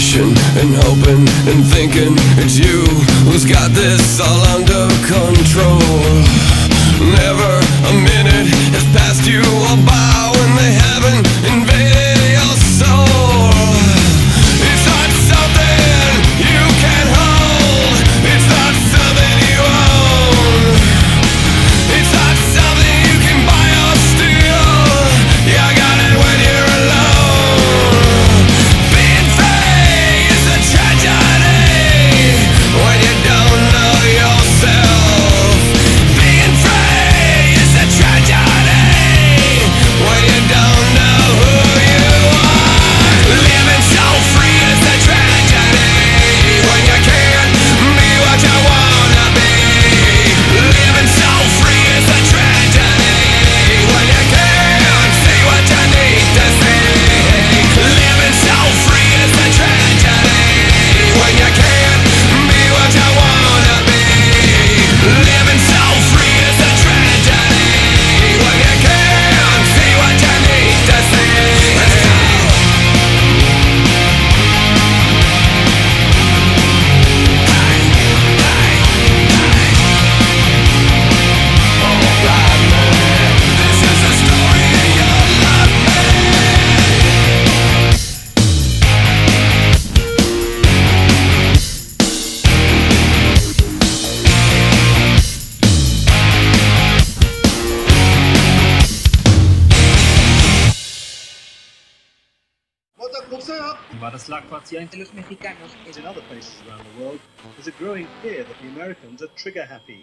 wishing and hoping and thinking it's you who's got this all under control. Never a minute has passed you all by when they haven't invaded your soul. It's not something you can hold. It's not something you own. It's not something you can buy or steal. You got it when you're alone. Being free is a tragedy when you don't know yourself. Being free is a tragedy when you don't know who you are. Living so free is a tragedy when you can't be what you wanna be. Living so free is a tragedy when you can't see what you need to see. Living so free is a tragedy when you can't be what you wanna be. Living so free is a tragedy when you can't see what you need to see. Let's go. Alright, man. This is a story in your life, Guadalajara entre los mexicanos and in other places around the world, there's a growing fear that the Americans are trigger happy.